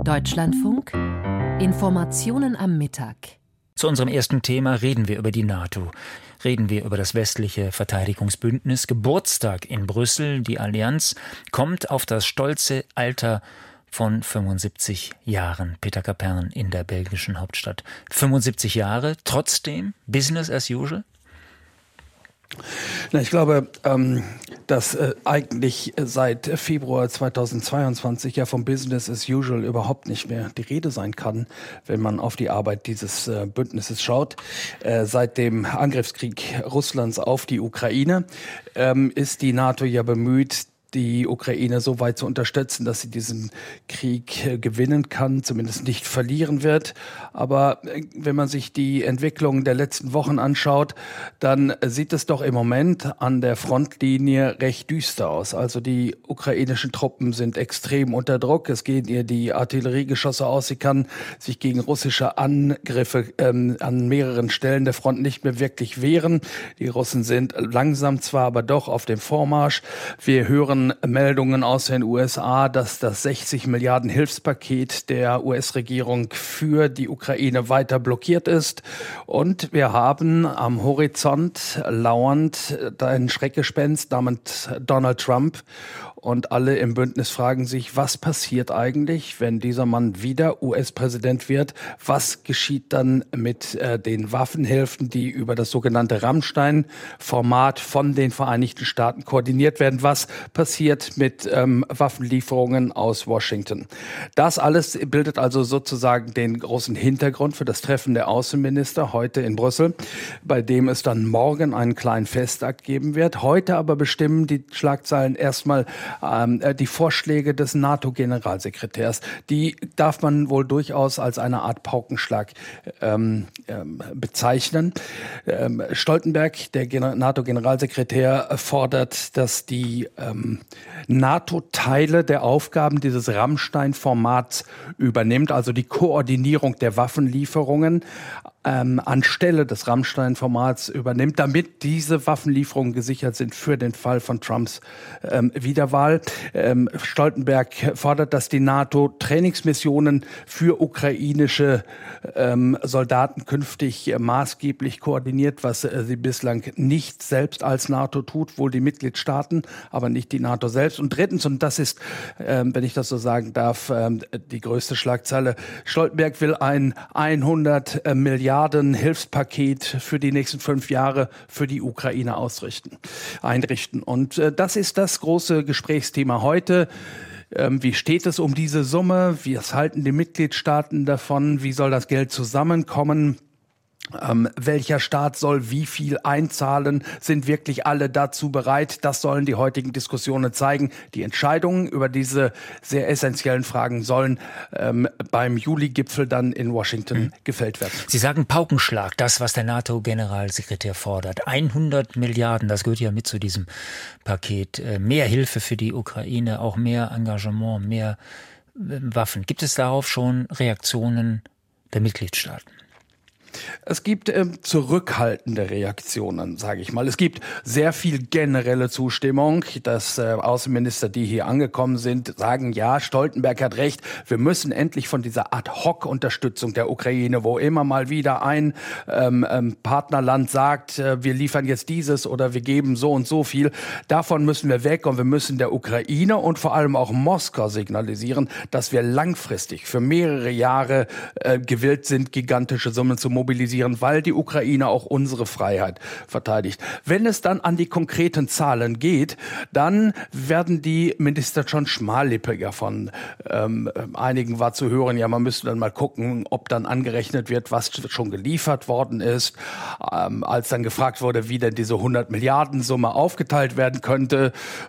Deutschlandfunk. Informationen am Mittag. Zu unserem ersten Thema reden wir über die NATO. Reden wir über das westliche Verteidigungsbündnis. Geburtstag in Brüssel. Die Allianz kommt auf das stolze Alter von 75 Jahren. Peter Kapern in der belgischen Hauptstadt. 75 Jahre, trotzdem Business as usual? Ich glaube, dass eigentlich seit Februar 2022 ja vom Business as usual überhaupt nicht mehr die Rede sein kann, wenn man auf die Arbeit dieses Bündnisses schaut. Seit dem Angriffskrieg Russlands auf die Ukraine ist die NATO ja bemüht, die Ukraine so weit zu unterstützen, dass sie diesen Krieg gewinnen kann, zumindest nicht verlieren wird. Aber wenn man sich die Entwicklung der letzten Wochen anschaut, dann sieht es doch im Moment an der Frontlinie recht düster aus. Also die ukrainischen Truppen sind extrem unter Druck. Es gehen ihr die Artilleriegeschosse aus. Sie kann sich gegen russische Angriffe an mehreren Stellen der Front nicht mehr wirklich wehren. Die Russen sind langsam zwar, aber doch auf dem Vormarsch. Wir hören Meldungen aus den USA, dass das 60 Milliarden Hilfspaket der US-Regierung für die Ukraine weiter blockiert ist. Und wir haben am Horizont lauernd ein Schreckgespenst namens Donald Trump. Und alle im Bündnis fragen sich, was passiert eigentlich, wenn dieser Mann wieder US-Präsident wird? Was geschieht dann mit den Waffenhilfen, die über das sogenannte Rammstein-Format von den Vereinigten Staaten koordiniert werden? Was passiert mit Waffenlieferungen aus Washington? Das alles bildet also sozusagen den großen Hintergrund für das Treffen der Außenminister heute in Brüssel, bei dem es dann morgen einen kleinen Festakt geben wird. Heute aber bestimmen die Schlagzeilen erstmal die Vorschläge des NATO-Generalsekretärs. Die darf man wohl durchaus als eine Art Paukenschlag bezeichnen. Stoltenberg, der NATO-Generalsekretär, fordert, dass die NATO Teile der Aufgaben dieses Rammstein-Formats übernimmt, also die Koordinierung der Waffenlieferungen anstelle des Rammstein-Formats übernimmt, damit diese Waffenlieferungen gesichert sind für den Fall von Trumps Wiederwahl. Stoltenberg fordert, dass die NATO Trainingsmissionen für ukrainische Soldaten künftig maßgeblich koordiniert, was sie bislang nicht selbst als NATO tut, wohl die Mitgliedstaaten, aber nicht die NATO selbst. Und drittens, und das ist, wenn ich das so sagen darf, die größte Schlagzeile, Stoltenberg will ein 100 Milliarden Hilfspaket für die nächsten 5 Jahre für die Ukraine einrichten. Und das ist das große Gesprächsthema heute. Wie steht es um diese Summe? Was halten die Mitgliedstaaten davon? Wie soll das Geld zusammenkommen? Welcher Staat soll wie viel einzahlen? Sind wirklich alle dazu bereit? Das sollen die heutigen Diskussionen zeigen. Die Entscheidungen über diese sehr essentiellen Fragen sollen beim Juli-Gipfel dann in Washington gefällt werden. Sie sagen Paukenschlag, das, was der NATO-Generalsekretär fordert. 100 Milliarden, das gehört ja mit zu diesem Paket. Mehr Hilfe für die Ukraine, auch mehr Engagement, mehr Waffen. Gibt es darauf schon Reaktionen der Mitgliedstaaten? Es gibt zurückhaltende Reaktionen, sage ich mal. Es gibt sehr viel generelle Zustimmung, dass Außenminister, die hier angekommen sind, sagen, ja, Stoltenberg hat recht, wir müssen endlich von dieser Ad-hoc-Unterstützung der Ukraine, wo immer mal wieder ein Partnerland sagt, wir liefern jetzt dieses oder wir geben so und so viel, davon müssen wir weg und wir müssen der Ukraine und vor allem auch Moskau signalisieren, dass wir langfristig für mehrere Jahre gewillt sind, gigantische Summen zu mobilisieren, weil die Ukraine auch unsere Freiheit verteidigt. Wenn es dann an die konkreten Zahlen geht, dann werden die Minister schon schmallippiger. Von einigen war zu hören, ja, man müsste dann mal gucken, ob dann angerechnet wird, was schon geliefert worden ist. Als dann gefragt wurde, wie denn diese 100 Milliarden Summe aufgeteilt werden könnte,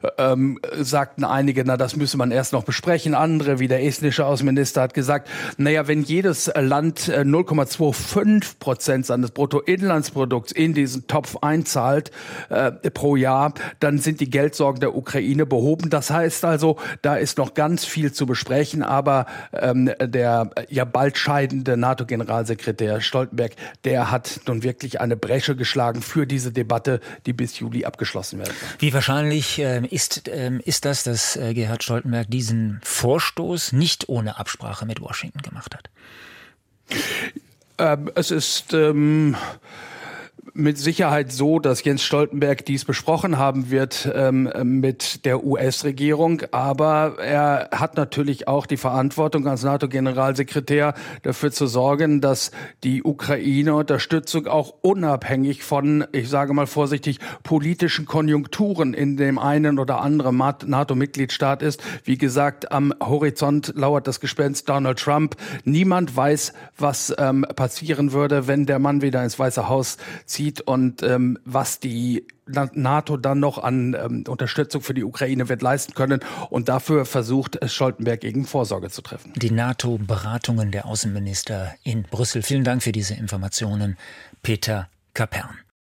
sagten einige, na, das müsse man erst noch besprechen. Andere, wie der estnische Außenminister, hat gesagt, naja, wenn jedes Land 0,25 5% seines Bruttoinlandsprodukts in diesen Topf einzahlt pro Jahr, dann sind die Geldsorgen der Ukraine behoben. Das heißt also, da ist noch ganz viel zu besprechen, aber der ja bald scheidende NATO-Generalsekretär Stoltenberg, der hat nun wirklich eine Bresche geschlagen für diese Debatte, die bis Juli abgeschlossen werden soll. Wie wahrscheinlich ist das, dass Gerhard Stoltenberg diesen Vorstoß nicht ohne Absprache mit Washington gemacht hat? Es ist mit Sicherheit so, dass Jens Stoltenberg dies besprochen haben wird mit der US-Regierung. Aber er hat natürlich auch die Verantwortung als NATO-Generalsekretär dafür zu sorgen, dass die Ukraine-Unterstützung auch unabhängig von, ich sage mal vorsichtig, politischen Konjunkturen in dem einen oder anderen NATO-Mitgliedstaat ist. Wie gesagt, am Horizont lauert das Gespenst Donald Trump. Niemand weiß, was passieren würde, wenn der Mann wieder ins Weiße Haus zieht und was die NATO dann noch an Unterstützung für die Ukraine wird leisten können. Und dafür versucht Stoltenberg eben Vorsorge zu treffen. Die NATO-Beratungen der Außenminister in Brüssel. Vielen Dank für diese Informationen, Peter Kapern.